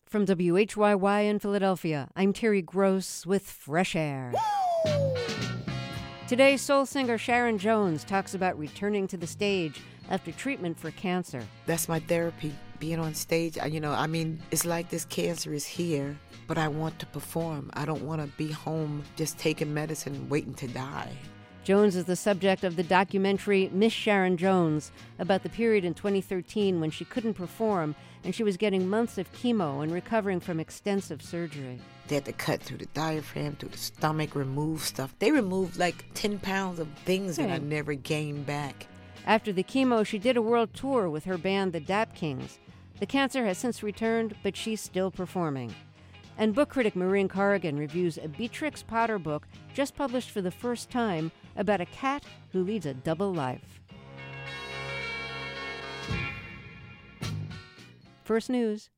From WHYY in Philadelphia, I'm Terry Gross with Fresh Air. Today, soul singer Sharon Jones talks about returning to the stage after treatment for cancer. That's my therapy, being on stage. It's like this cancer is here, but I want to perform. I don't want to be home just taking medicine waiting to die. Jones is the subject of the documentary Miss Sharon Jones about the period in 2013 when she couldn't perform and she was getting months of chemo and recovering from extensive surgery. They had to cut through the diaphragm, through the stomach, remove stuff. They removed like 10 pounds of things that I never gained back. After the chemo, she did a world tour with her band, the Dap Kings. The cancer has since returned, but she's still performing. And book critic Maureen Corrigan reviews a Beatrix Potter book just published for the first time about a cat who leads a double life. First News.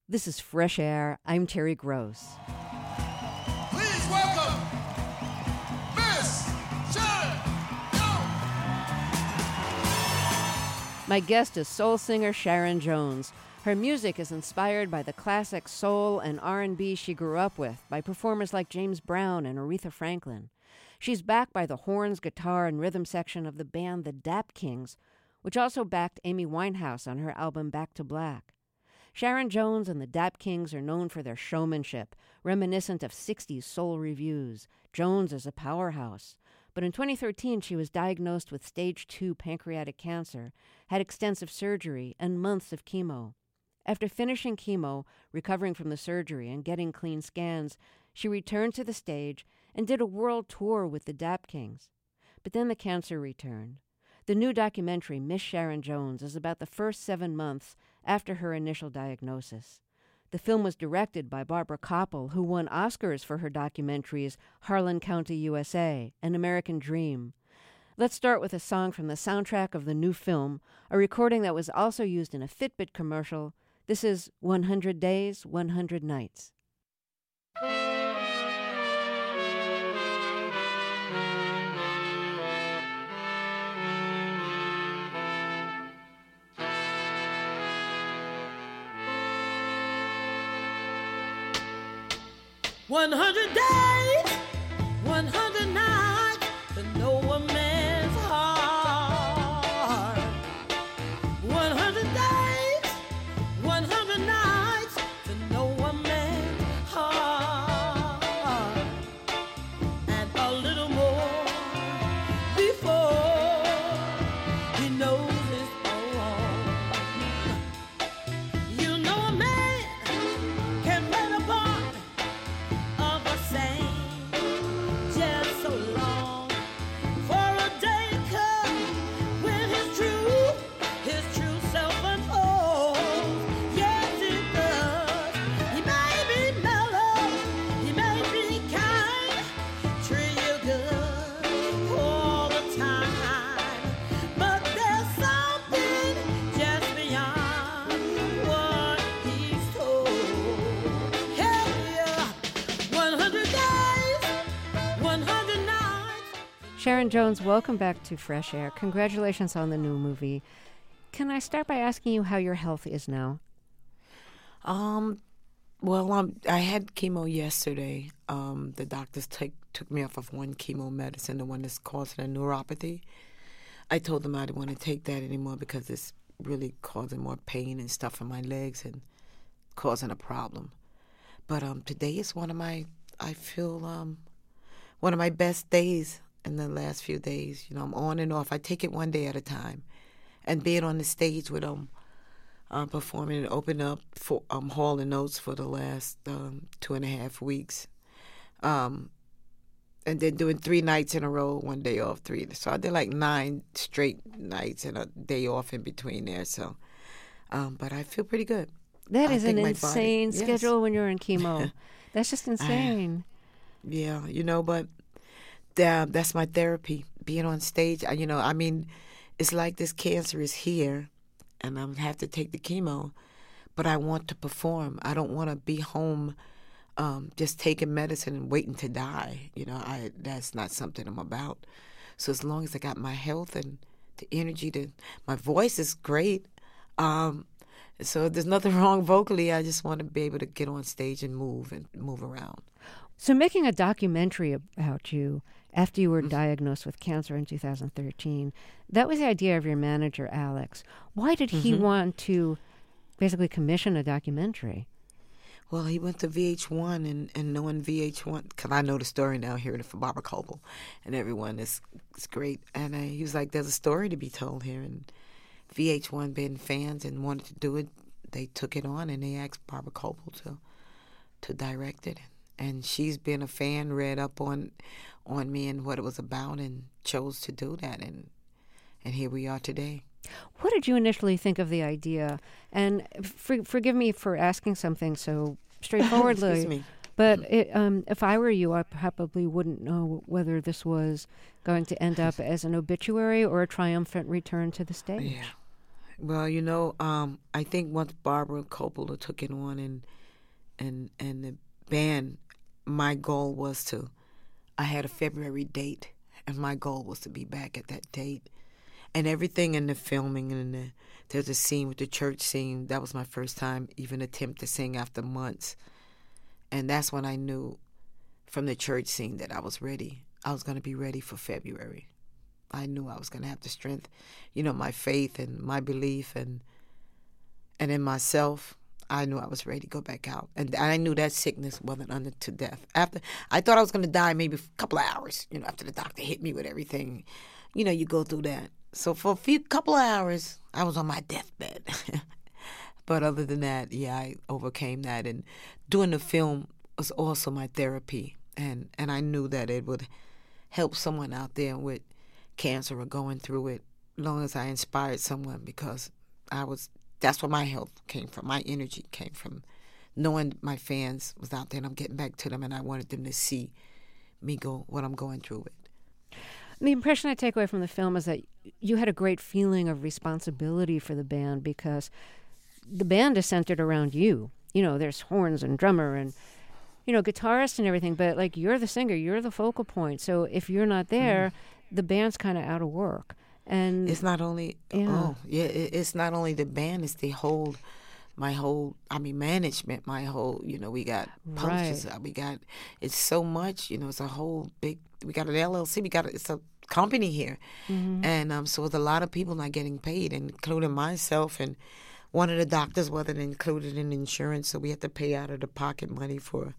This is Fresh Air. I'm Terry Gross. Please welcome Miss Sharon Jones. My guest is soul singer Sharon Jones. Her music is inspired by the classic soul and R&B she grew up with, by performers like James Brown and Aretha Franklin. She's backed by the horns, guitar, and rhythm section of the band The Dap Kings, which also backed Amy Winehouse on her album Back to Black. Sharon Jones and the Dap Kings are known for their showmanship, reminiscent of 60s soul revues. Jones is a powerhouse. But in 2013, she was diagnosed with stage 2 pancreatic cancer, had extensive surgery, and months of chemo. After finishing chemo, recovering from the surgery, and getting clean scans, she returned to the stage and did a world tour with the Dap Kings. But then the cancer returned. The new documentary, Miss Sharon Jones, is about the first 7 months after her initial diagnosis. The film was directed by Barbara Koppel, who won Oscars for her documentaries Harlan County, USA, and American Dream. Let's start with a song from the soundtrack of the new film, a recording that was also used in a Fitbit commercial. This is 100 Days, 100 Nights. 100 days, 100 nights to know a man's heart. 100 days, 100 nights to know a man's heart. And a little more before he knows his own. You know a man can play the part of a saint just so long for a day come when his true self unfolds. Yes, it does. He may be mellow, he may be kind, treat you good all the time, but there's something just beyond what he's told. Hell yeah. 100 days, 100 nights. Sharon Jones, welcome back to Fresh Air. Congratulations on the new movie. Can I start by asking you how your health is now? Well, I had chemo yesterday. The doctors took me off of one chemo medicine, the one that's causing a neuropathy. I told them I didn't want to take that anymore because it's really causing more pain and stuff in my legs and causing a problem. But today is one of my best days in the last few days. You know, I'm on and off. I take it one day at a time. And being on the stage with performing and opening up for Hall & Oates for the last 2.5 weeks. And then doing 3 nights in a row, 1 day off, 3. So I did like 9 straight nights and a day off in between there. So, but I feel pretty good. That I is an think my insane body- yes. schedule when you're in chemo. That's just insane. Yeah, you know, but that's my therapy. Being on stage, it's like this cancer is here, and I'm have to take the chemo, but I want to perform. I don't want to be home just taking medicine and waiting to die. You know, that's not something I'm about. So as long as I got my health and the energy my voice is great. So there's nothing wrong vocally. I just want to be able to get on stage and move around. So making a documentary about you after you were diagnosed with cancer in 2013, that was the idea of your manager, Alex. Why did he want to basically commission a documentary? Well, he went to VH1 and knowing VH1, because I know the story now, hearing it from Barbara Koppel and everyone, it's great. And he was like, there's a story to be told here. And VH1 being fans and wanted to do it, they took it on and they asked Barbara Koppel to direct it. And she's been a fan, read up on me and what it was about, and chose to do that. And here we are today. What did you initially think of the idea? And forgive me for asking something so straightforwardly. Excuse me. But if I were you, I probably wouldn't know whether this was going to end up as an obituary or a triumphant return to the stage. Well, I think once Barbara Coppola took it on and the band, my goal was I had a February date, and my goal was to be back at that date. And everything in the filming and there's a scene with the church scene. That was my first time even attempt to sing after months. And that's when I knew from the church scene that I was ready. I was going to be ready for February. I knew I was going to have the strength, my faith and my belief and in myself. I knew I was ready to go back out. And I knew that sickness wasn't unto death. I thought I was going to die maybe a couple of hours, after the doctor hit me with everything. You go through that. So for a couple of hours, I was on my deathbed. But other than that, I overcame that. And doing the film was also my therapy. And I knew that it would help someone out there with cancer or going through it, as long as I inspired someone, because that's where my health came from. My energy came from knowing my fans was out there and I'm getting back to them, and I wanted them to see me go what I'm going through with. The impression I take away from the film is that you had a great feeling of responsibility for the band, because the band is centered around you. There's horns and drummer and, guitarist and everything, but you're the singer, you're the focal point. So if you're not there, the band's kind of out of work. And it's not only, it's not only the band, it's my whole management, my whole, we got posters, it's so much, it's a whole big, we got an LLC, it's a company here. Mm-hmm. And so there's a lot of people not getting paid, including myself, and one of the doctors wasn't included in insurance, so we had to pay out of the pocket money for,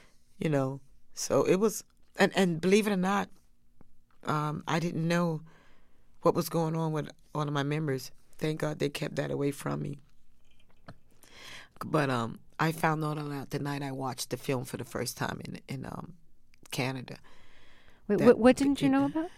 so it was, and believe it or not, I didn't know what was going on with one of my members. Thank God they kept that away from me. But I found out the night I watched the film for the first time in Canada. Wait, what didn't you know about?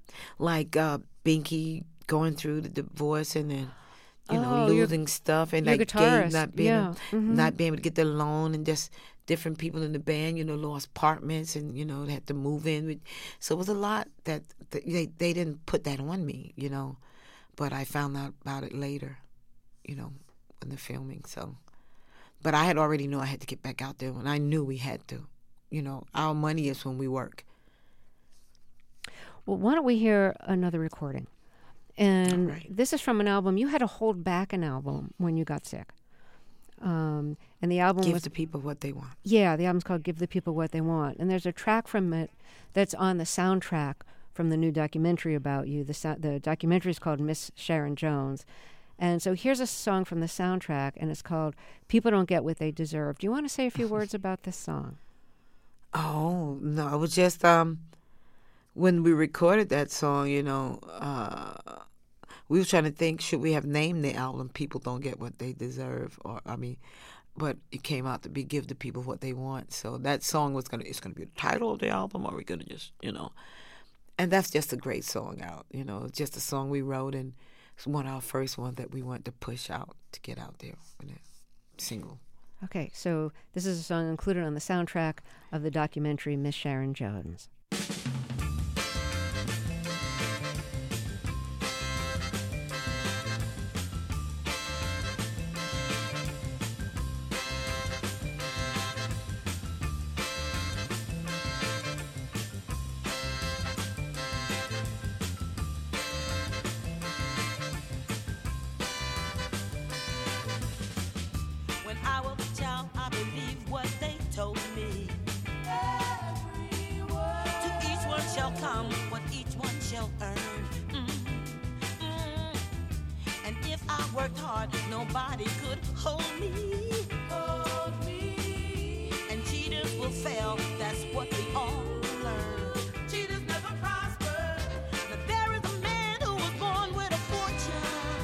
Binky going through the divorce and then losing stuff, and Gabe not being able to get the loan, and just different people in the band, lost apartments and they had to move in. So it was a lot that they didn't put that on me, but I found out about it later, in the filming. So, but I had already knew I had to get back out there, and I knew we had to. Our money is when we work. Well, why don't we hear another recording? And right. This is from an album. You had to hold back an album when you got sick. And the album Give the people what they want. Yeah, the album's called Give the People What They Want. And there's a track from it that's on the soundtrack from the new documentary about you. The documentary is called Miss Sharon Jones. And so here's a song from the soundtrack, and it's called People Don't Get What They Deserve. Do you want to say a few words about this song? Oh, no. It was just when we recorded that song, we were trying to think, should we have named the album People Don't Get What They Deserve? But it came out to be Give the People What They Want. So that song it's gonna be the title of the album, or are we gonna just, and that's just a great song out, it's just a song we wrote, and it's one of our first ones that we wanted to push out, to get out there with a single. Okay, so this is a song included on the soundtrack of the documentary Miss Sharon Jones. Worked hard, nobody could hold me. And cheaters will fail, that's what we all learn. Cheaters never prosper. Now there is a man who was born with a fortune,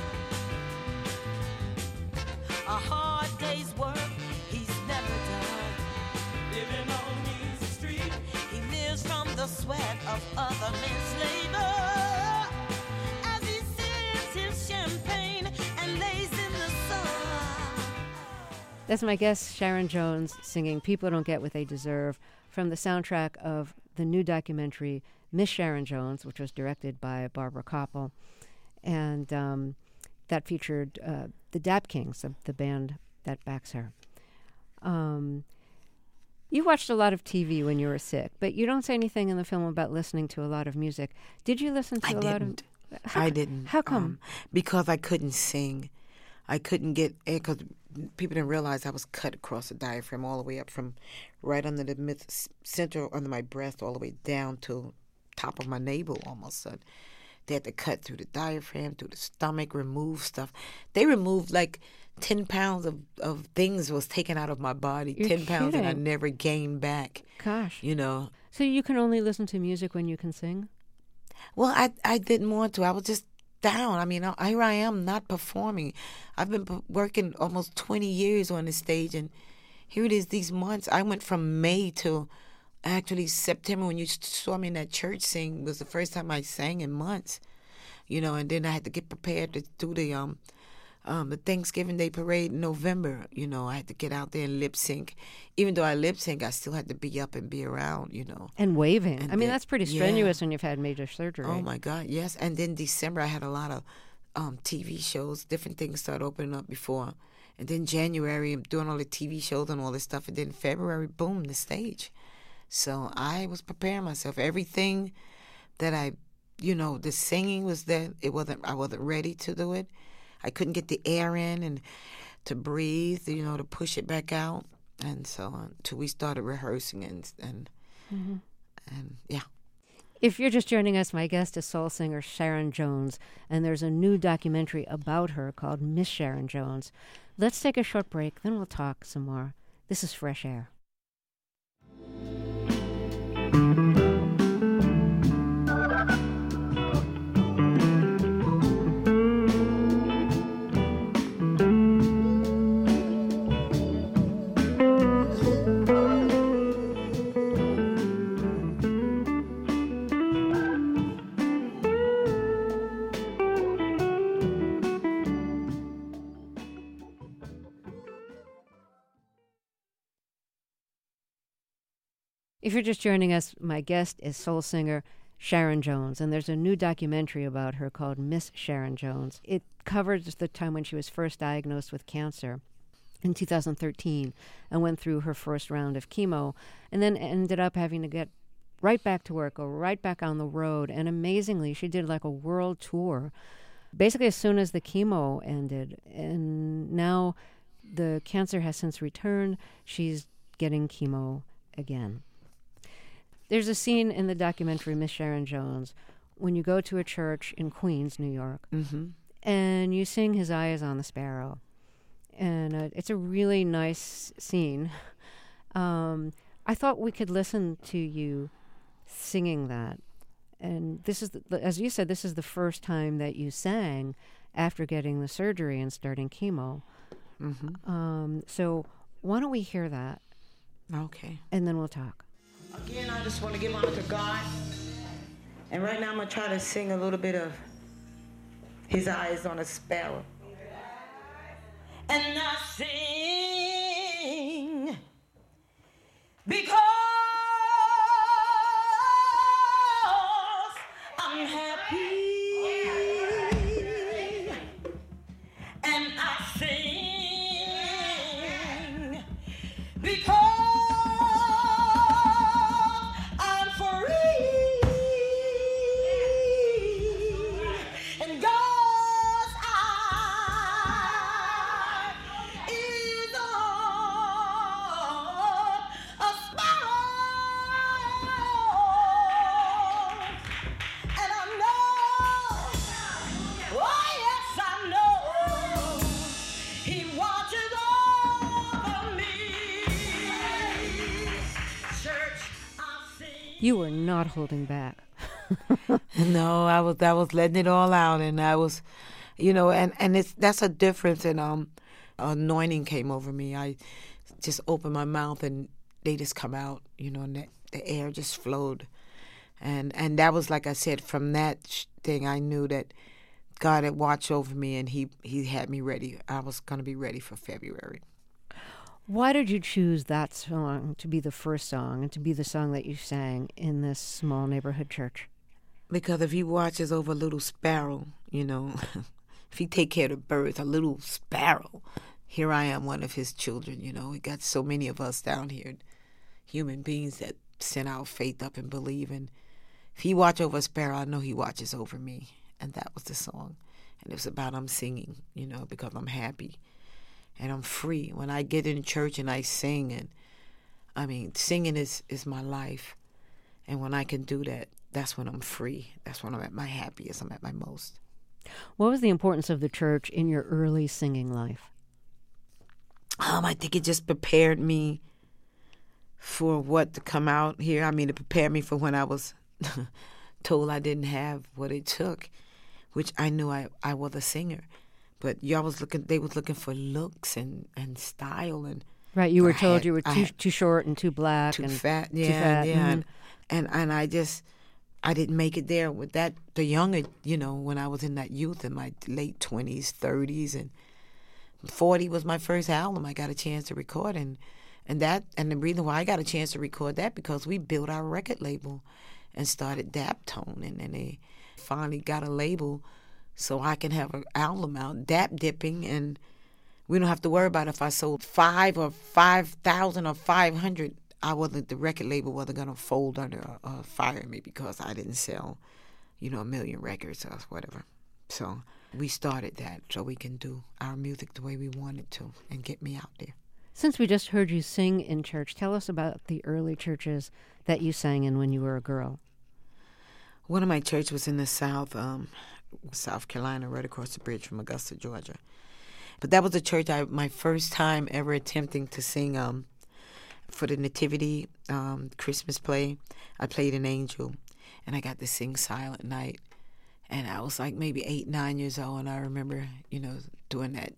a hard day's work he's never done. Living on easy street, he lives from the sweat of other men's labor. As he sips his champagne and lays in the sun. That's my guest, Sharon Jones, singing People Don't Get What They Deserve from the soundtrack of the new documentary Miss Sharon Jones, which was directed by Barbara Koppel. And that featured the Dap Kings, the band that backs her. You watched a lot of TV when you were sick, but you don't say anything in the film about listening to a lot of music. Did you listen to a lot of... I didn't. How come? Because I couldn't sing. I couldn't get air because people didn't realize I was cut across the diaphragm all the way up from right under the center under my breast all the way down to top of my navel almost. So they had to cut through the diaphragm, through the stomach, remove stuff. They removed like 10 pounds of things was taken out of my body. You're 10 pounds that I kidding. never gained back. Gosh. You know. So you can only listen to music when you can sing? Well, I didn't want to. I was just down. I mean, here I am not performing. I've been working almost 20 years on the stage, and here it is these months. I went from May to actually September when you saw me in that church sing. Was the first time I sang in months, you know, and then I had to get prepared to do the Thanksgiving Day parade in November. You know, I had to get out there and lip sync. Even though I lip sync, I still had to be up and be around, you know. And waving. And I mean, then- that's pretty yeah. strenuous when you've had major surgery. Oh my God, yes. And then December, I had a lot of TV shows. Different things started opening up before. And then January, I'm doing all the TV shows and all this stuff. And then February, boom, the stage. So I was preparing myself. Everything that the singing was that I wasn't ready to do it. I couldn't get the air in and to breathe, you know, to push it back out. And so until we started rehearsing and yeah. If you're just joining us, my guest is soul singer Sharon Jones, and there's a new documentary about her called Miss Sharon Jones. Let's take a short break, then we'll talk some more. This is Fresh Air. If you're just joining us, my guest is soul singer Sharon Jones, and there's a new documentary about her called Miss Sharon Jones. It covers the time when she was first diagnosed with cancer in 2013 and went through her first round of chemo and then ended up having to get right back to work, go right back on the road. And amazingly, she did like a world tour basically as soon as the chemo ended. And now the cancer has since returned. She's getting chemo again. There's a scene in the documentary Miss Sharon Jones when you go to a church in Queens, New York, and you sing His Eye is on the Sparrow. And it's a really nice scene. I thought we could listen to you singing that. And this is, as you said, this is the first time that you sang after getting the surgery and starting chemo. So why don't we hear that? Okay. And then we'll talk. Again, I just want to give honor to God. And right now I'm going to try to sing a little bit of His Eyes on a Sparrow. And I sing because I'm happy, and I sing because I'm free, and God's eye is on a sparrow, and I know, oh yes I know, He watches over me. Church, I sing. You were not holding back. No, I was letting it all out, and I was, you know, and that's a difference. And anointing came over me. I just opened my mouth, and they just come out, you know, and the air just flowed, and that was, like I said, from that thing I knew that God had watched over me, and He had me ready. I was going to be ready for February. Why did you choose that song to be the first song and to be the song that you sang in this small neighborhood church? Because if He watches over a little sparrow, you know, if he take care of the birds, a little sparrow, here I am, one of his children, you know. We got so many of us down here, human beings that send our faith up and believe. And if he watch over a sparrow, I know he watches over me. And that was the song. And it was about I'm singing, you know, because I'm happy and I'm free. When I get in church and I sing, and I mean, singing is my life. And when I can do that, that's when I'm free. That's when I'm at my happiest. I'm at my most. What was the importance of the church in your early singing life? I think it just prepared me for what to come out here. I mean, it prepared me for when I was told I didn't have what it took, which I knew I was a singer. But they was looking for looks and style. And right, you were told you were too short and too black. Too and fat, yeah. Too fat. Yeah. And I didn't make it there with that. The younger, you know, when I was in that youth, in my late 20s, 30s, and 40 was my first album I got a chance to record. And the reason why I got a chance to record that, because we built our record label and started Daptone. And then they finally got a label so I can have an album out, Dap Dipping, and we don't have to worry about if I sold 5 or 5,000 or 500. The record label wasn't going to fold under or fire me because I didn't sell, you know, 1 million records or whatever. So we started that so we can do our music the way we wanted to and get me out there. Since we just heard you sing in church, tell us about the early churches that you sang in when you were a girl. One of my churches was in the South Carolina, right across the bridge from Augusta, Georgia. But that was a church my first time ever attempting to sing for the Nativity Christmas play. I played an angel, and I got to sing Silent Night. And I was like maybe 8, 9 years old, and I remember, you know, doing that,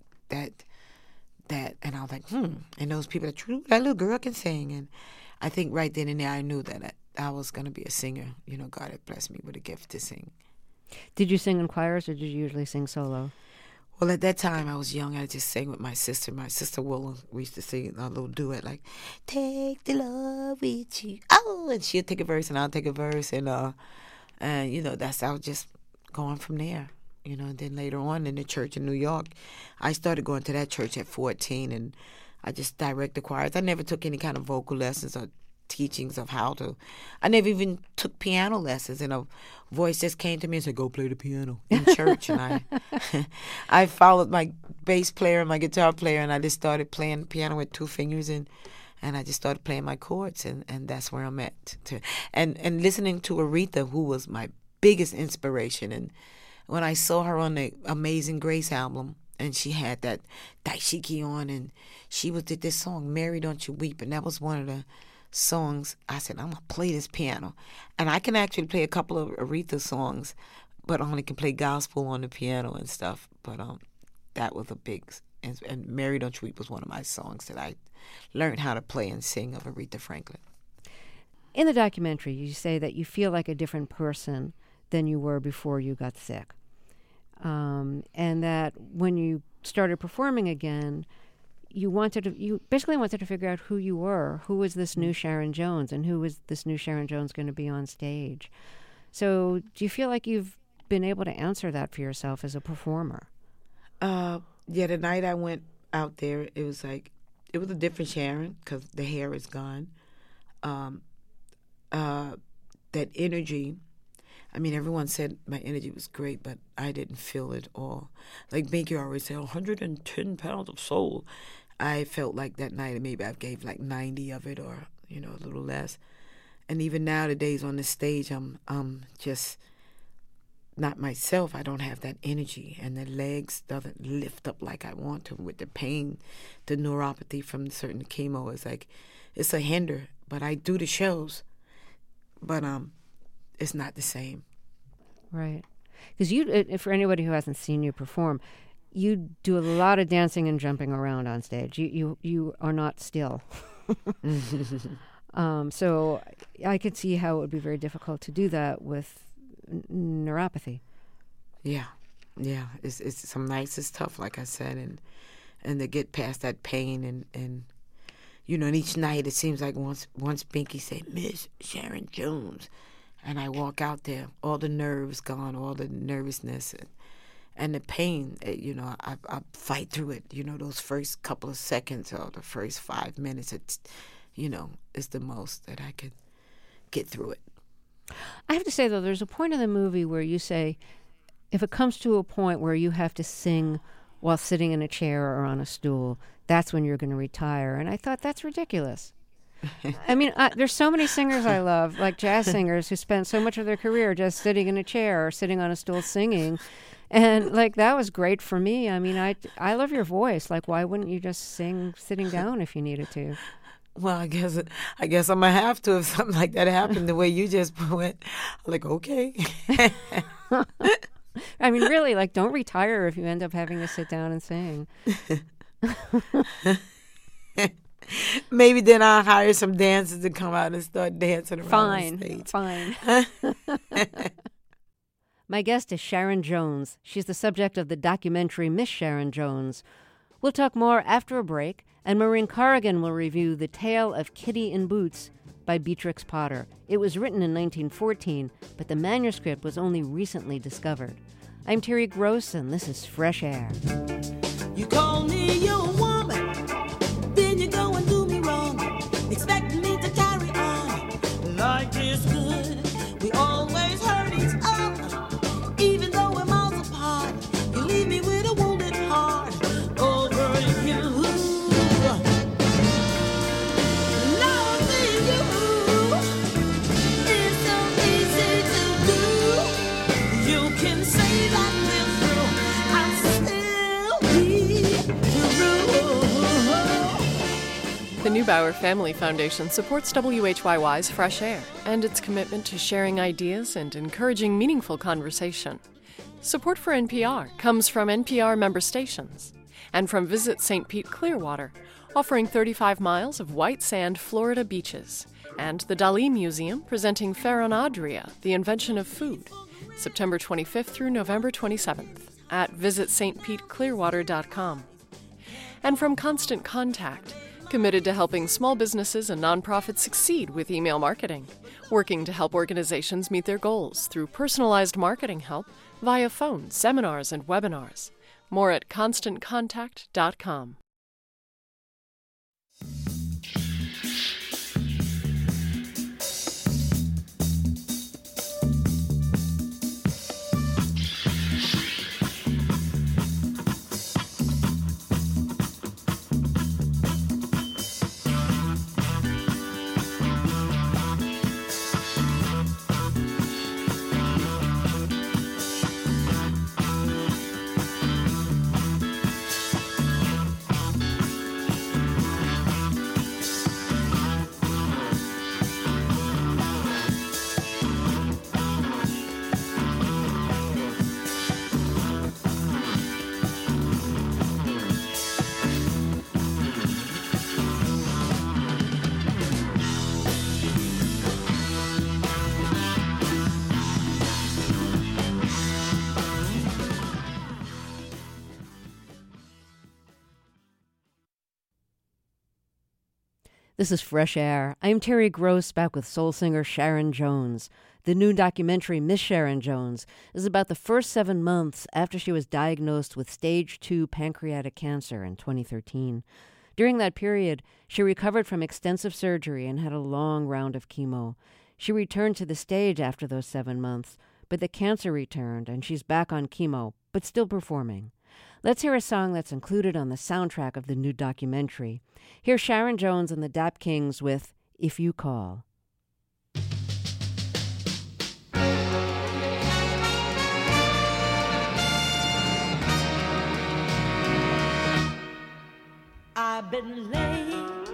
and I was like, and those people, that little girl can sing. And I think right then and there I knew that I was going to be a singer. You know, God had blessed me with a gift to sing. Did you sing in choirs, or did you usually sing solo? Well, at that time, I was young. I just sang with my sister. My sister Willow, we used to sing a little duet like, take the love with you. Oh, and she'll take a verse and I'll take a verse. And you know, I was just going from there. You know, and then later on in the church in New York, I started going to that church at 14, and I just directed choirs. I never took any kind of vocal lessons or teachings of how to. I never even took piano lessons, and a voice just came to me and said, go play the piano in church. And I followed my bass player and my guitar player, and I just started playing the piano with 2 fingers, and I just started playing my chords, and that's where I'm at. And listening to Aretha, who was my biggest inspiration. And when I saw her on the Amazing Grace album, and she had that dashiki on, and she did this song, Mary Don't You Weep, and that was one of the songs. I said, I'm going to play this piano. And I can actually play a couple of Aretha songs, but I only can play gospel on the piano and stuff. But that was a big, and Mary Don't You Weep was one of my songs that I learned how to play and sing of Aretha Franklin. In the documentary, you say that you feel like a different person than you were before you got sick. And that when you started performing again, you basically wanted to figure out who you were. Who was this new Sharon Jones, and who was this new Sharon Jones going to be on stage? So do you feel like you've been able to answer that for yourself as a performer? Yeah, the night I went out there, it was a different Sharon because the hair is gone. That energy, I mean, everyone said my energy was great, but I didn't feel it all. Like Binky always said, 110 pounds of soul. I felt like that night maybe I gave like 90 of it, or, you know, a little less. And even now, the days on the stage, I'm just not myself. I don't have that energy, and the legs doesn't lift up like I want to with the pain. The neuropathy from certain chemo is like, it's a hinder, but I do the shows, but it's not the same. Right. Because for anybody who hasn't seen you perform, you do a lot of dancing and jumping around on stage. You are not still. So I could see how it would be very difficult to do that with neuropathy. Yeah. It's some nights it's tough, like I said, and to get past that pain and you know, and each night it seems like once Binky said, Miss Sharon Jones, and I walk out there, all the nerves gone, all the nervousness, And the pain, I fight through it. Those first couple of seconds or the first 5 minutes, it's the most that I could get through it. I have to say, though, there's a point in the movie where you say, if it comes to a point where you have to sing while sitting in a chair or on a stool, that's when you're going to retire. And I thought, that's ridiculous. I mean, there's so many singers I love, like jazz singers, who spend so much of their career just sitting in a chair or sitting on a stool singing. And, like, that was great for me. I mean, I love your voice. Like, why wouldn't you just sing sitting down if you needed to? Well, I guess I'm going to have to if something like that happened the way you just went. Like, okay. I mean, really, like, don't retire if you end up having to sit down and sing. Maybe then I'll hire some dancers to come out and start dancing around the stage. Fine. My guest is Sharon Jones. She's the subject of the documentary Miss Sharon Jones. We'll talk more after a break, and Maureen Corrigan will review The Tale of Kitty in Boots by Beatrix Potter. It was written in 1914, but the manuscript was only recently discovered. I'm Terry Gross, and this is Fresh Air. You call me your woman, then you go and do me wrong, expect me to carry on. Life is good, we always hurt each other, even though we're miles apart. You leave me with a wounded heart over you. Loving you is so easy to do. You can say that we're through, I'll still be true. The Neubauer Family Foundation supports WHYY's Fresh Air and its commitment to sharing ideas and encouraging meaningful conversation. Support for NPR comes from NPR member stations and from Visit St. Pete Clearwater, offering 35 miles of white sand Florida beaches, and the Dali Museum presenting Ferran Adria, The Invention of Food, September 25th through November 27th at visitstpeteclearwater.com. And from Constant Contact, committed to helping small businesses and nonprofits succeed with email marketing, working to help organizations meet their goals through personalized marketing help via phone, seminars, and webinars. More at constantcontact.com. This is Fresh Air. I'm Terry Gross, back with soul singer Sharon Jones. The new documentary, Miss Sharon Jones, is about the first 7 months after she was diagnosed with stage 2 pancreatic cancer in 2013. During that period, she recovered from extensive surgery and had a long round of chemo. She returned to the stage after those 7 months, but the cancer returned and she's back on chemo, but still performing. Let's hear a song that's included on the soundtrack of the new documentary. Here's Sharon Jones and the Dap Kings with If You Call. I've been laying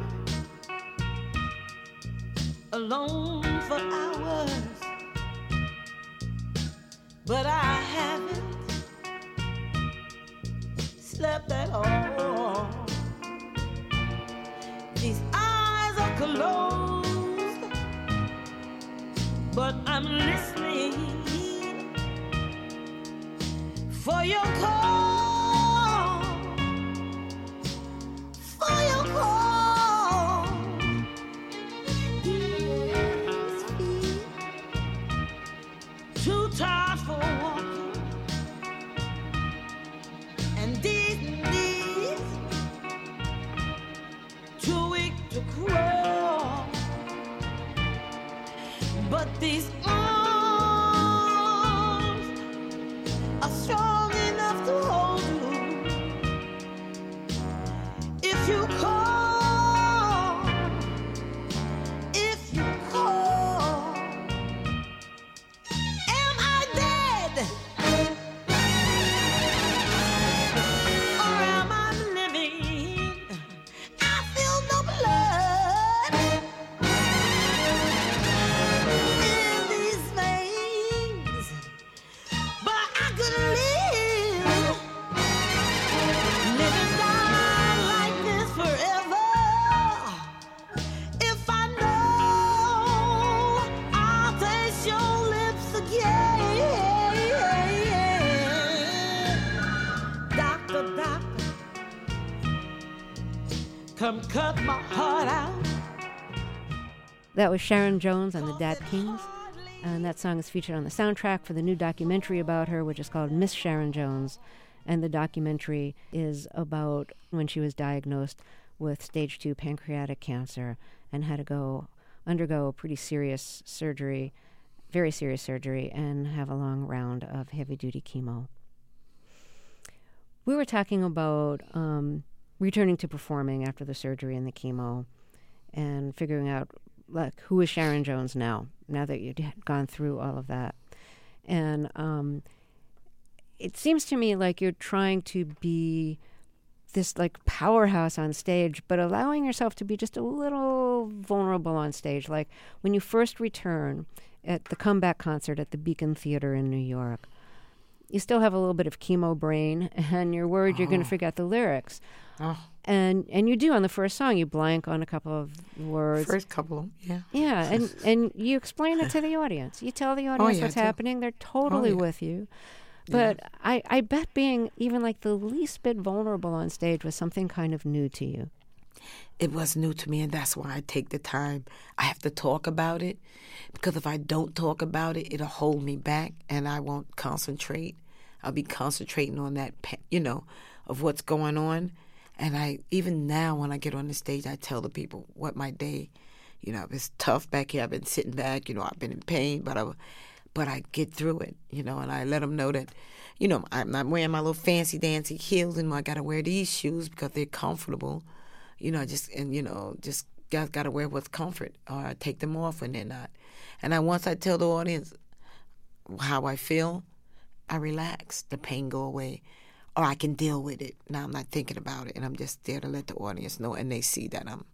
alone for hours, but I haven't slept at all. These eyes are closed, but I'm listening for your call, for your call. These feet too tired for walking, these arms are strong enough to hold you. If you call, am I dead? Or am I living? I feel no blood in these veins, but I could live and die like this forever if I know I'll taste your lips again. Doctor, doctor, come cut my heart out. That was Sharon Jones and the Dap Kings, and that song is featured on the soundtrack for the new documentary about her, which is called Miss Sharon Jones. And the documentary is about when she was diagnosed with stage 2 pancreatic cancer and had to undergo pretty serious surgery, very serious surgery, and have a long round of heavy-duty chemo. We were talking about returning to performing after the surgery and the chemo and figuring out, like, who is Sharon Jones now that you'd gone through all of that. And it seems to me like you're trying to be this, like, powerhouse on stage, but allowing yourself to be just a little vulnerable on stage. Like when you first return at the comeback concert at the Beacon Theater in New York, you still have a little bit of chemo brain, and you're worried you're going to forget the lyrics. And you do on the first song. You blank on a couple of words. First couple, yeah. Yeah, and you explain it to the audience. You tell the audience what's happening. They're totally with you. But I bet being even like the least bit vulnerable on stage was something kind of new to you. It was new to me, and that's why I take the time. I have to talk about it, because if I don't talk about it, it'll hold me back, and I won't concentrate. I'll be concentrating on that, of what's going on. And even now when I get on the stage, I tell the people what my day, it's tough back here. I've been sitting back, I've been in pain, but I get through it, and I let them know that, I'm not wearing my little fancy dancy heels anymore. I got to wear these shoes because they're comfortable, just got to wear what's comfort, or I take them off when they're not. And once I tell the audience how I feel, I relax, the pain go away, or I can deal with it. Now I'm not thinking about it, and I'm just there to let the audience know, and they see that I'm,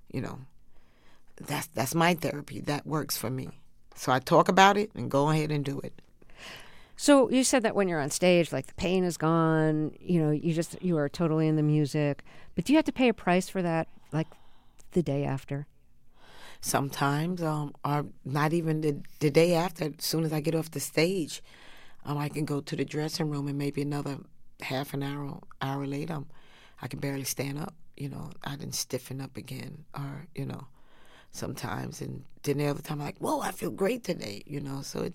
that's my therapy. That works for me. So I talk about it and go ahead and do it. So you said that when you're on stage, like, the pain is gone, you are totally in the music. But do you have to pay a price for that, like, the day after? Sometimes, or not even the day after. As soon as I get off the stage, I can go to the dressing room, and maybe another half an hour later, I can barely stand up. I didn't stiffen up again, or, sometimes. And then the other time, I'm like, whoa, I feel great today, So,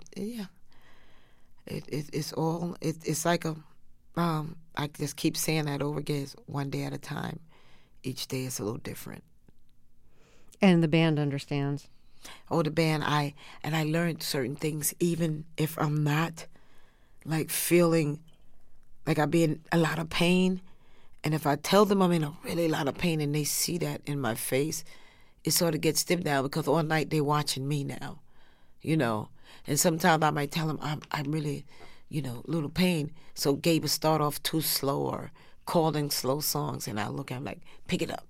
it's like I just keep saying that over again. It's one day at a time. Each day is a little different. And the band understands. Oh, the band, I learned certain things, even if I'm not, like, feeling like I be in a lot of pain. And if I tell them I'm in a really lot of pain and they see that in my face, it sort of gets them down, because all night they're watching me now, And sometimes I might tell them I'm really, little pain. So Gabe will start off too slow or calling slow songs, and I look at him like, pick it up,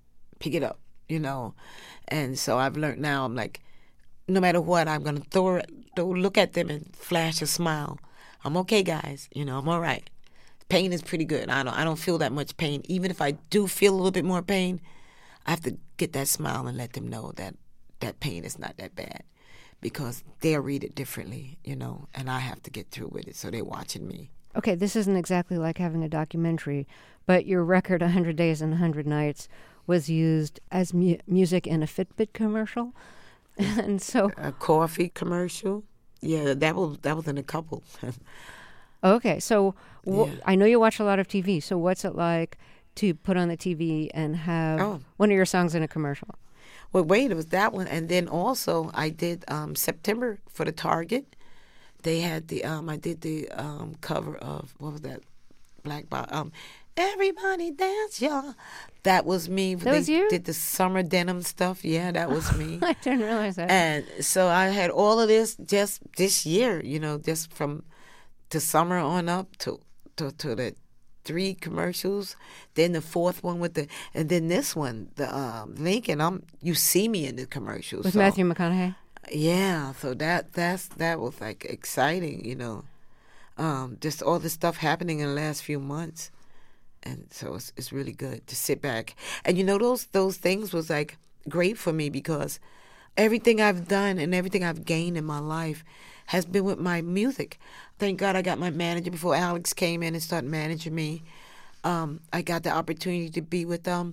And so I've learned now, I'm like, no matter what, I'm going to look at them and flash a smile. I'm okay, guys. I'm all right. Pain is pretty good. I don't feel that much pain. Even if I do feel a little bit more pain, I have to get that smile and let them know that pain is not that bad, because they'll read it differently, and I have to get through with it, so they're watching me. Okay, this isn't exactly like having a documentary, but your record, 100 Days and 100 Nights, was used as music in a Fitbit commercial. And so a coffee commercial? Yeah, that was in a couple. Okay, so I know you watch a lot of TV, so what's it like to put on the TV and have one of your songs in a commercial? Well, wait, it was that one, and then also I did September for the Target. They had the I did the cover of what was that? Black Box. Everybody dance, y'all. That was me. That was you? Did the summer denim stuff. Yeah, that was me. I didn't realize that. And so I had all of this just this year, just from the summer on up to the 3 commercials, then the 4th one and then this one, the Lincoln. You see me in the commercials With Matthew McConaughey. Yeah, so that was like exciting, just all this stuff happening in the last few months, and so it's really good to sit back and those things was like great for me because everything I've done and everything I've gained in my life has been with my music. Thank God I got my manager before Alex came in and started managing me. I got the opportunity to be with the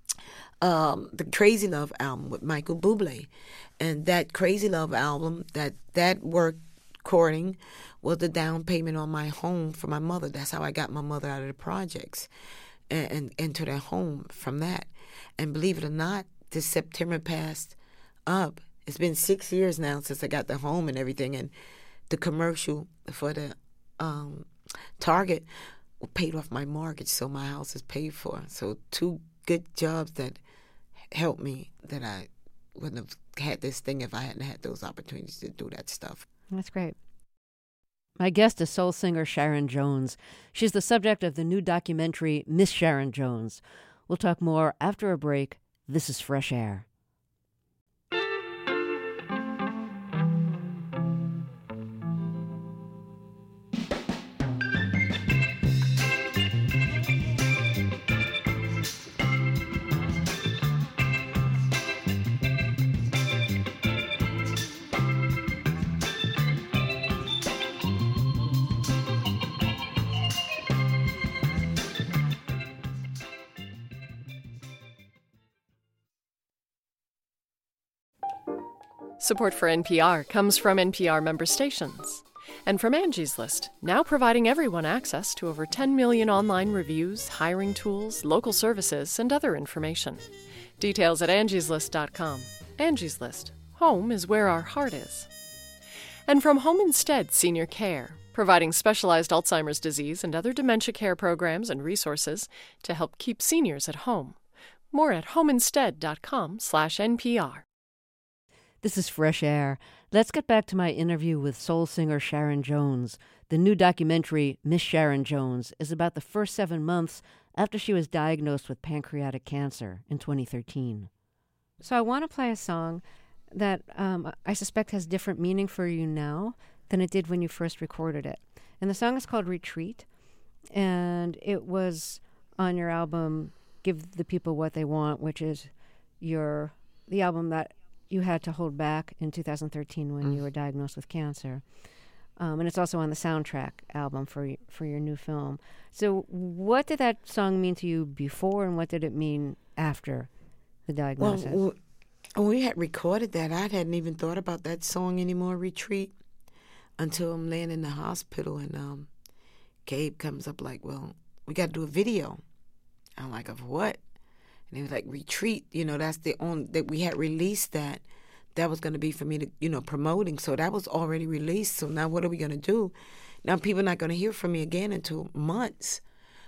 Crazy Love album with Michael Bublé. And that Crazy Love album, that work recording was the down payment on my home for my mother. That's how I got my mother out of the projects and into their home from that. And believe it or not, this September passed up. It's been 6 years now since I got the home and everything. And the commercial for the Target paid off my mortgage, so my house is paid for. So 2 good jobs that helped me that I wouldn't have had this thing if I hadn't had those opportunities to do that stuff. That's great. My guest is soul singer Sharon Jones. She's the subject of the new documentary, Miss Sharon Jones. We'll talk more after a break. This is Fresh Air. Support for NPR comes from NPR member stations and from Angie's List, now providing everyone access to over 10 million online reviews, hiring tools, local services, and other information. Details at angieslist.com. Angie's List. Home is where our heart is. And from Home Instead Senior Care, providing specialized Alzheimer's disease and other dementia care programs and resources to help keep seniors at home. More at homeinstead.com/NPR. This is Fresh Air. Let's get back to my interview with soul singer Sharon Jones. The new documentary, Miss Sharon Jones, is about the first 7 months after she was diagnosed with pancreatic cancer in 2013. So I want to play a song that I suspect has different meaning for you now than it did when you first recorded it. And the song is called Retreat, and it was on your album, Give the People What They Want, which is the album that you had to hold back in 2013 when you were diagnosed with cancer. And it's also on the soundtrack album for your new film. So what did that song mean to you before, and what did it mean after the diagnosis? Well, when we had recorded that, I hadn't even thought about that song anymore, Retreat, until I'm laying in the hospital, and Gabe comes up like, well, we got to do a video. I'm like, of what? And he was like, Retreat, that's the only, that we had released that. That was going to be for me to, promoting. So that was already released. So now what are we going to do? Now people are not going to hear from me again until months,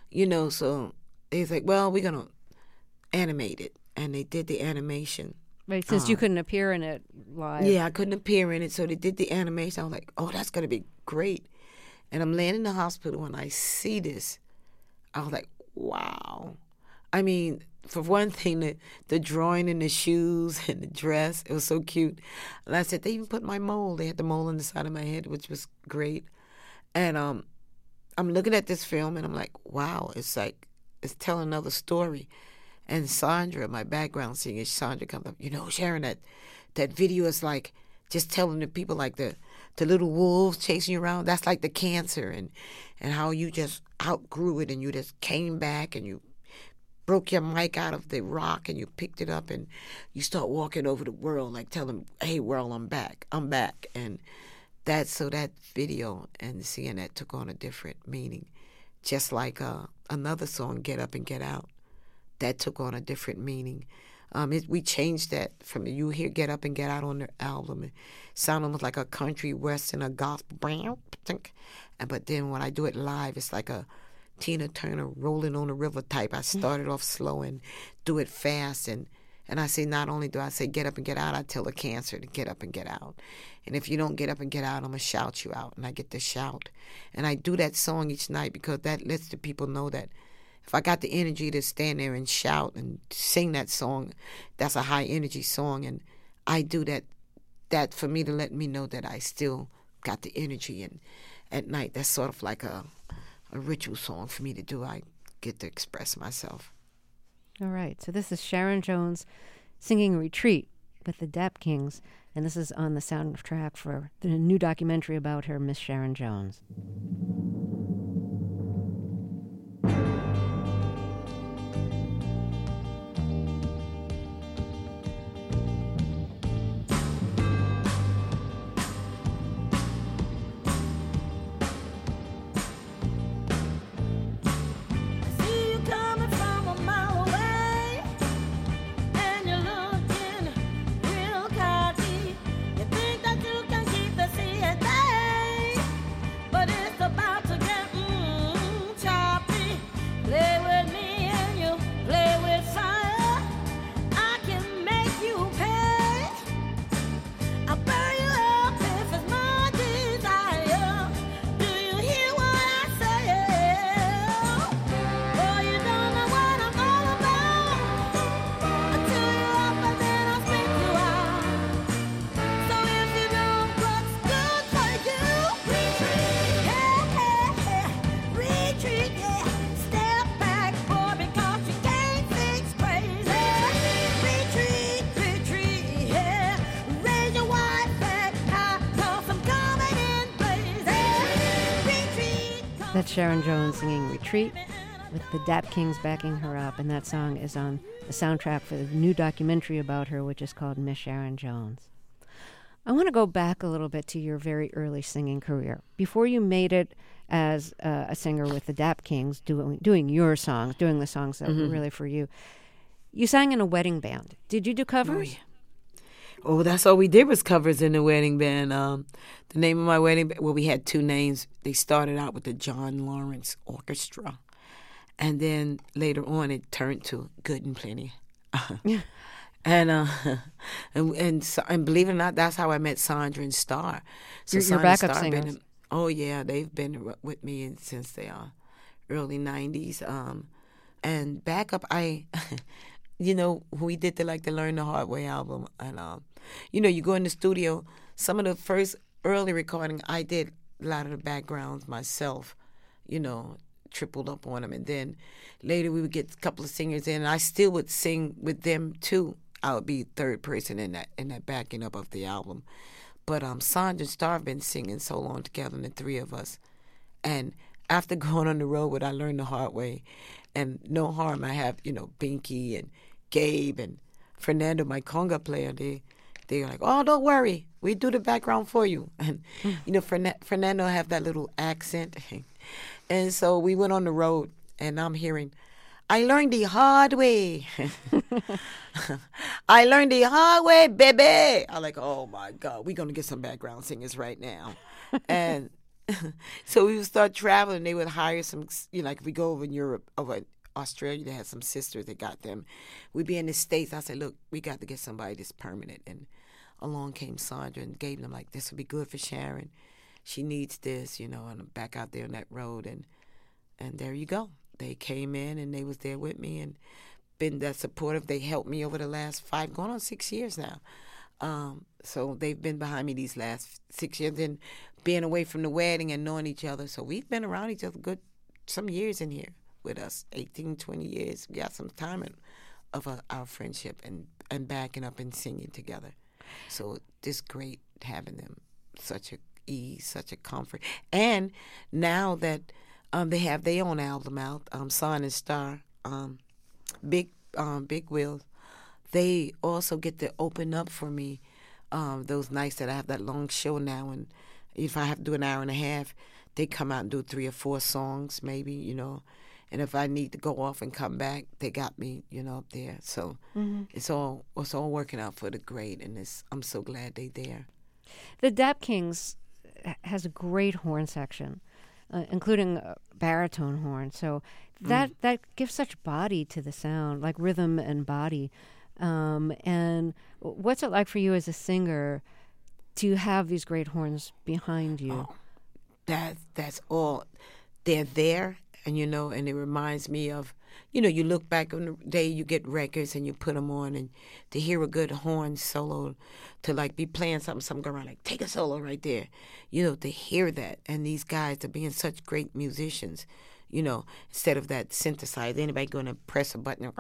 So he's like, well, we're going to animate it. And they did the animation. Right, since you couldn't appear in it live. Yeah, I couldn't appear in it. So they did the animation. I was like, oh, that's going to be great. And I'm laying in the hospital and I see this. I was like, wow. I mean, for one thing, the drawing in the shoes and the dress, it was so cute. And I said, they even put my mole. They had the mole on the side of my head, which was great. And I'm looking at this film, and I'm like, wow, it's telling another story. And Sandra, my background singer, Sandra comes up, Sharon, that video is like just telling the people like the little wolves chasing you around. That's like the cancer and how you just outgrew it and you just came back and you broke your mic out of the rock and you picked it up and you start walking over the world, like tell them, hey, world, I'm back. And that video and seeing that took on a different meaning. Just like another song, Get Up and Get Out, that took on a different meaning. We changed that from you hear Get Up and Get Out on the album. It sounded almost like a country western, a gospel. But then when I do it live, it's like a Tina Turner Rolling on the River type. I started off slow and do it fast. And I say, not only do I say get up and get out, I tell the cancer to get up and get out. And if you don't get up and get out, I'm going to shout you out. And I get to shout. And I do that song each night because that lets the people know that if I got the energy to stand there and shout and sing that song, that's a high energy song. And I do that for me to let me know that I still got the energy. And at night, that's sort of like a ritual song for me to do. I get to express myself. All right. So this is Sharon Jones singing Retreat with the Dap Kings. And this is on the soundtrack for the new documentary about her, Miss Sharon Jones. That's Sharon Jones singing Retreat with the Dap Kings backing her up, and that song is on the soundtrack for the new documentary about her, which is called Miss Sharon Jones. I want to go back a little bit to your very early singing career. Before you made it as a singer with the Dap Kings, doing your songs, doing the songs that were really for you, you sang in a wedding band. Did you do covers? Oh, yeah. Oh, that's all we did was covers in the wedding band. The name of my wedding band, well, we had two names. They started out with the John Lawrence Orchestra. And then later on, it turned to Good and Plenty. Yeah. And believe it or not, that's how I met Sandra and Star. So your backup singers. Oh, yeah, they've been with me since the early 90s. And backup, you know, we did the Learn the Hard Way album. And, you know, you go in the studio, some of the first early recording, I did a lot of the backgrounds myself, you know, tripled up on them. And then later we would get a couple of singers in, and I still would sing with them too. I would be third person in that backing up of the album. But Sandra and Star have been singing so long together, the three of us. And after going on the road with I Learned the Hard Way, and no harm, I have, you know, Binky and Gabe and Fernando, my conga player. They're like, oh, don't worry, we do the background for you. And, you know, Fernando have that little accent. And so we went on the road, and I'm hearing, I learned the hard way. I learned the hard way, baby. I'm like, oh, my God, we're going to get some background singers right now. And so we would start traveling. They would hire some, you know, like if we go over in Europe, over Australia, they had some sisters that got them. We'd be in the States. I said, look, we got to get somebody that's permanent. And along came Sandra and gave them, like, this would be good for Sharon. She needs this, you know, and I'm back out there on that road. And there you go. They came in, and they was there with me and been that supportive. They helped me over the last 5, going on 6 years now. So they've been behind me these last 6 years. Then being away from the wedding and knowing each other. So we've been around each other some years in here with us, 18, 20 years. We got some time of our friendship and backing up and singing together. So it's great having them, such a ease, such a comfort. And now that they have their own album out, Son and Star, Big Wheels, they also get to open up for me those nights that I have that long show now. And if I have to do an hour and a half, they come out and do 3 or 4 songs maybe, you know. And if I need to go off and come back, they got me, up there. So it's all working out for the great, and I'm so glad they're there. The Dap Kings has a great horn section, including a baritone horn. So that gives such body to the sound, like rhythm and body. And what's it like for you as a singer to have these great horns behind you? Oh, that's all. They're there, and and it reminds me of, you look back on the day you get records and you put them on, and to hear a good horn solo, to like be playing something, some girl like take a solo right there, to hear that, and these guys are being such great musicians. Instead of that synthesizer, anybody going to press a button,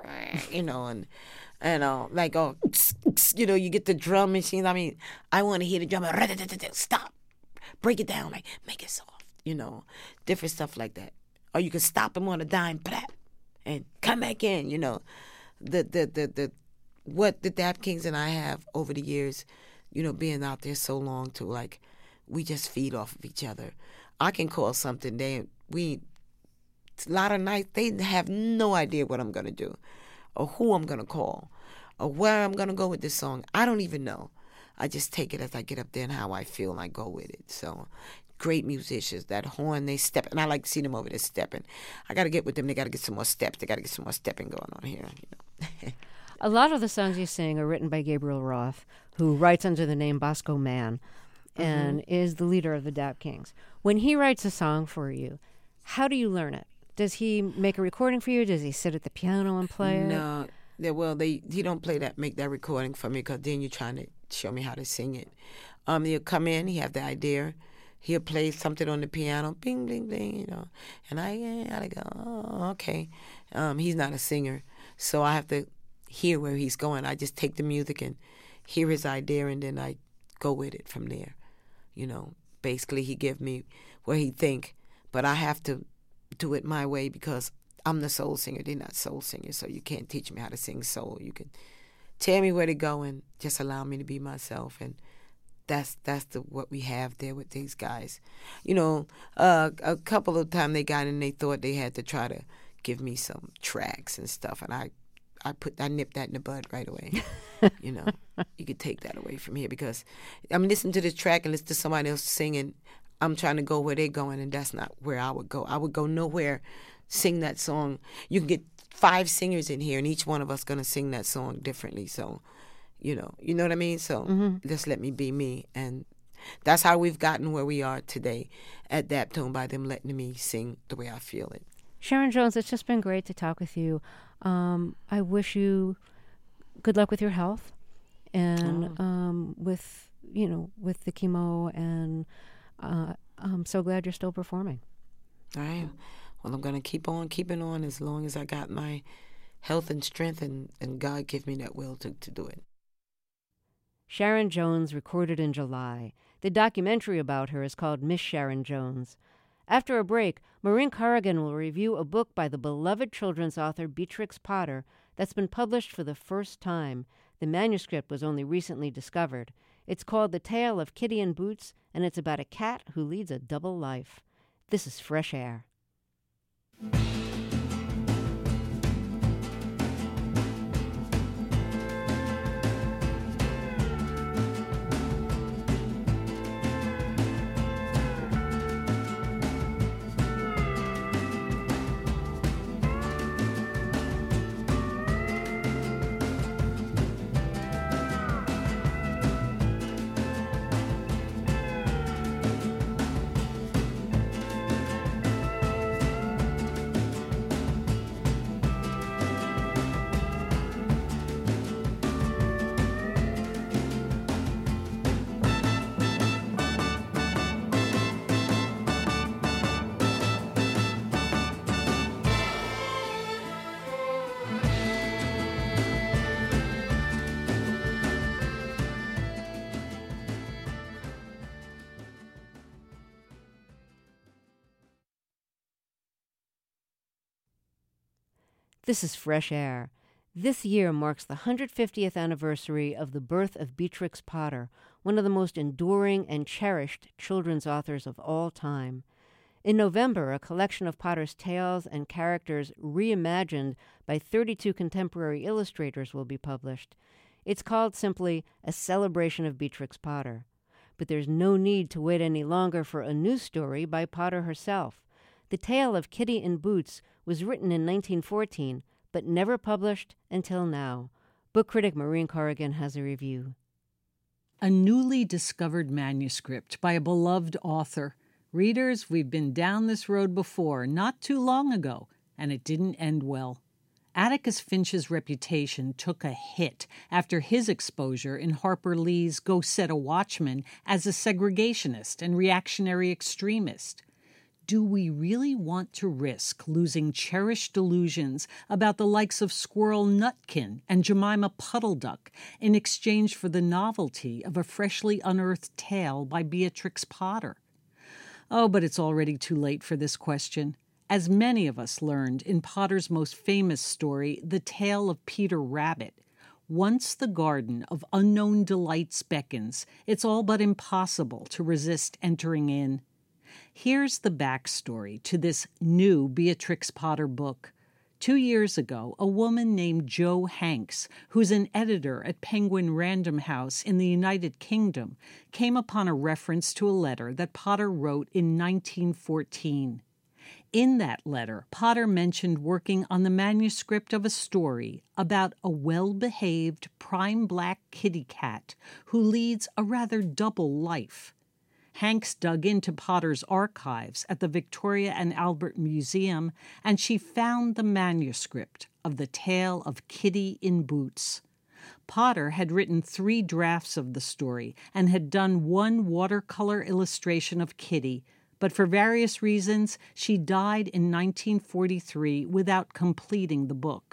you get the drum machine. I mean, I want to hear the drum. Stop, break it down, like make it soft, different stuff like that. Or you can stop them on a dime, and come back in. The what the Dap Kings and I have over the years, being out there so long too, like we just feed off of each other. I can call something a lot of nights they have no idea what I'm gonna do, or who I'm gonna call, or where I'm gonna go with this song. I don't even know. I just take it as I get up there and how I feel, and I go with it. So, great musicians. That horn, they step, and I like to see them over there stepping. I got to get with them. They got to get some more steps. They got to get some more stepping going on here. A lot of the songs you sing are written by Gabriel Roth, who writes under the name Bosco Mann, and is the leader of the Dap Kings. When he writes a song for you, how do you learn it? Does he make a recording for you? Does he sit at the piano and play it? No. He don't make that recording for me, because then you're trying to show me how to sing it. He'll come in, he have the idea, he'll play something on the piano, bing, bing, bing, and I go, oh, okay. He's not a singer, so I have to hear where he's going. I just take the music and hear his idea, and then I go with it from there. Basically he give me what he think, but I have to do it my way, because I'm the soul singer. They're not soul singers, so you can't teach me how to sing soul. You can tell me where to go and just allow me to be myself, and that's what we have there with these guys. A couple of times they got in, they thought they had to try to give me some tracks and stuff, and I nipped that in the bud right away. You could take that away from here, because I'm listening to this track and listen to somebody else singing. I'm trying to go where they're going, and that's not where I would go. I would go nowhere, sing that song. You can get 5 singers in here, and each one of us going to sing that song differently. So, you know what I mean? So just let me be me. And that's how we've gotten where we are today at Daptone, by them letting me sing the way I feel it. Sharon Jones, it's just been great to talk with you. I wish you good luck with your health, and with the chemo, and I'm so glad you're still performing. All right. Well, I'm going to keep on keeping on as long as I got my health and strength, and God give me that will to do it. Sharon Jones, recorded in July. The documentary about her is called Miss Sharon Jones. After a break, Maureen Corrigan will review a book by the beloved children's author Beatrix Potter that's been published for the first time. The manuscript was only recently discovered. It's called The Tale of Kitty and Boots, and it's about a cat who leads a double life. This is Fresh Air. This is Fresh Air. This year marks the 150th anniversary of the birth of Beatrix Potter, one of the most enduring and cherished children's authors of all time. In November, a collection of Potter's tales and characters reimagined by 32 contemporary illustrators will be published. It's called simply A Celebration of Beatrix Potter. But there's no need to wait any longer for a new story by Potter herself. The tale of Kitty in Boots was written in 1914, but never published until now. Book critic Maureen Corrigan has a review. A newly discovered manuscript by a beloved author. Readers, we've been down this road before, not too long ago, and it didn't end well. Atticus Finch's reputation took a hit after his exposure in Harper Lee's Go Set a Watchman as a segregationist and reactionary extremist. Do we really want to risk losing cherished delusions about the likes of Squirrel Nutkin and Jemima Puddleduck in exchange for the novelty of a freshly unearthed tale by Beatrix Potter? Oh, but it's already too late for this question. As many of us learned in Potter's most famous story, The Tale of Peter Rabbit, once the garden of unknown delights beckons, it's all but impossible to resist entering in. Here's the backstory to this new Beatrix Potter book. 2 years ago, a woman named Jo Hanks, who's an editor at Penguin Random House in the United Kingdom, came upon a reference to a letter that Potter wrote in 1914. In that letter, Potter mentioned working on the manuscript of a story about a well-behaved prime black kitty cat who leads a rather double life. Hanks dug into Potter's archives at the Victoria and Albert Museum, and she found the manuscript of The Tale of Kitty in Boots. Potter had written 3 drafts of the story and had done 1 watercolor illustration of Kitty, but for various reasons, she died in 1943 without completing the book.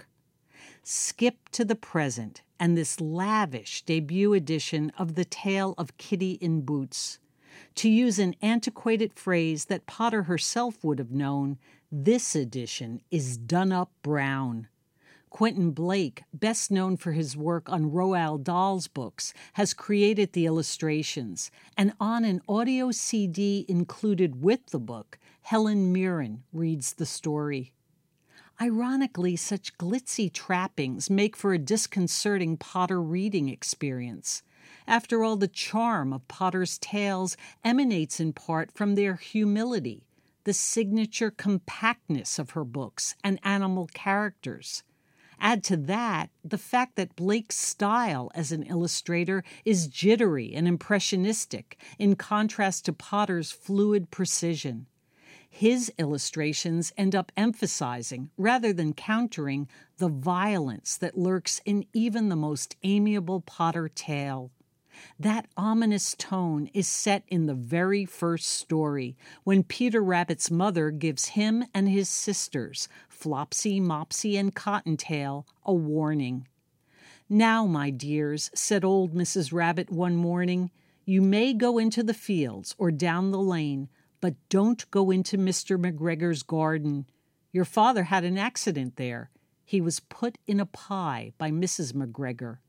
Skip to the present and this lavish debut edition of The Tale of Kitty in Boots. To use an antiquated phrase that Potter herself would have known, this edition is done-up brown. Quentin Blake, best known for his work on Roald Dahl's books, has created the illustrations, and on an audio CD included with the book, Helen Mirren reads the story. Ironically, such glitzy trappings make for a disconcerting Potter reading experience. After all, the charm of Potter's tales emanates in part from their humility, the signature compactness of her books and animal characters. Add to that the fact that Blake's style as an illustrator is jittery and impressionistic, in contrast to Potter's fluid precision. His illustrations end up emphasizing, rather than countering, the violence that lurks in even the most amiable Potter tale. That ominous tone is set in the very first story, when Peter Rabbit's mother gives him and his sisters, Flopsy, Mopsy, and Cottontail, a warning. "Now, my dears," said old Mrs. Rabbit one morning, "you may go into the fields or down the lane, but don't go into Mr. McGregor's garden. Your father had an accident there. He was put in a pie by Mrs. McGregor."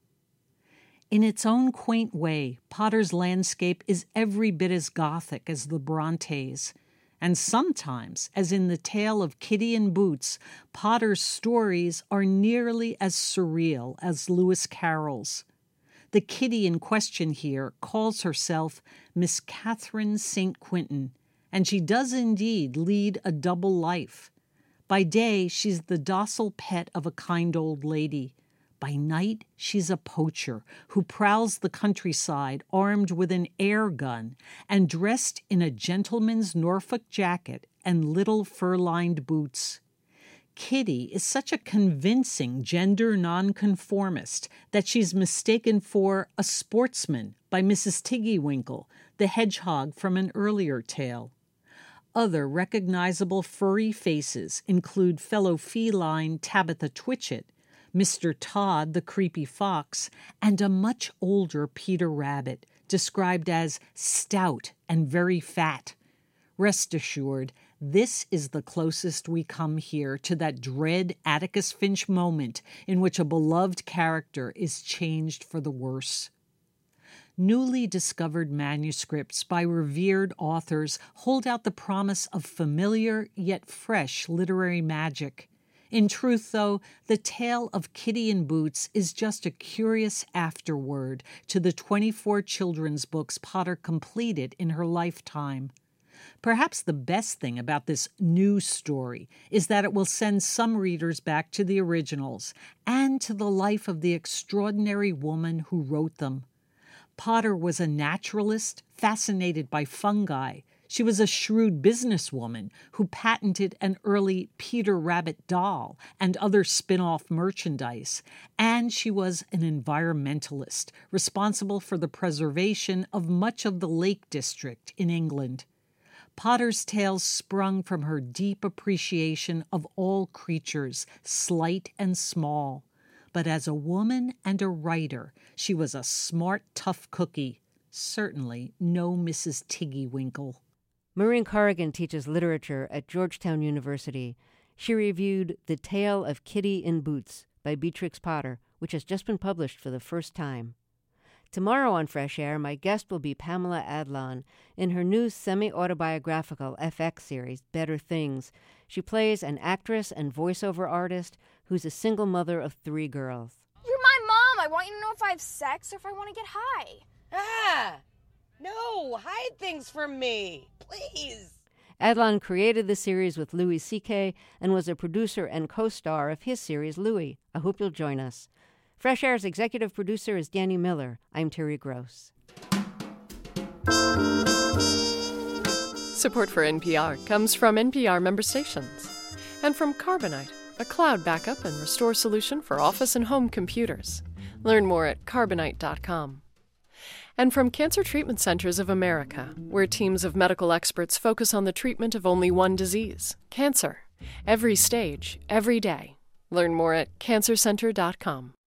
In its own quaint way, Potter's landscape is every bit as Gothic as the Brontes. And sometimes, as in The Tale of Kitty in Boots, Potter's stories are nearly as surreal as Lewis Carroll's. The kitty in question here calls herself Miss Catherine St. Quentin, and she does indeed lead a double life. By day, she's the docile pet of a kind old lady. By night, she's a poacher who prowls the countryside armed with an air gun and dressed in a gentleman's Norfolk jacket and little fur-lined boots. Kitty is such a convincing gender nonconformist that she's mistaken for a sportsman by Mrs. Tiggywinkle, the hedgehog from an earlier tale. Other recognizable furry faces include fellow feline Tabitha Twitchit, Mr. Todd, the creepy fox, and a much older Peter Rabbit, described as stout and very fat. Rest assured, this is the closest we come here to that dread Atticus Finch moment in which a beloved character is changed for the worse. Newly discovered manuscripts by revered authors hold out the promise of familiar yet fresh literary magic. In truth, though, the tale of Kitty in Boots is just a curious afterword to the 24 children's books Potter completed in her lifetime. Perhaps the best thing about this new story is that it will send some readers back to the originals and to the life of the extraordinary woman who wrote them. Potter was a naturalist fascinated by fungi. She was a shrewd businesswoman who patented an early Peter Rabbit doll and other spin-off merchandise. And she was an environmentalist responsible for the preservation of much of the Lake District in England. Potter's tales sprung from her deep appreciation of all creatures, slight and small. But as a woman and a writer, she was a smart, tough cookie. Certainly no Mrs. Tiggy Winkle. Maureen Corrigan teaches literature at Georgetown University. She reviewed The Tale of Kitty in Boots by Beatrix Potter, which has just been published for the first time. Tomorrow on Fresh Air, my guest will be Pamela Adlon. In her new semi-autobiographical FX series, Better Things, she plays an actress and voiceover artist who's a single mother of 3 girls. You're my mom. I want you to know if I have sex or if I want to get high. Ah! No, hide things from me, please. Adlon created the series with Louis C.K. and was a producer and co-star of his series, Louis. I hope you'll join us. Fresh Air's executive producer is Danny Miller. I'm Terry Gross. Support for NPR comes from NPR member stations and from Carbonite, a cloud backup and restore solution for office and home computers. Learn more at carbonite.com. And from Cancer Treatment Centers of America, where teams of medical experts focus on the treatment of only one disease, cancer. Every stage, every day. Learn more at cancercenter.com.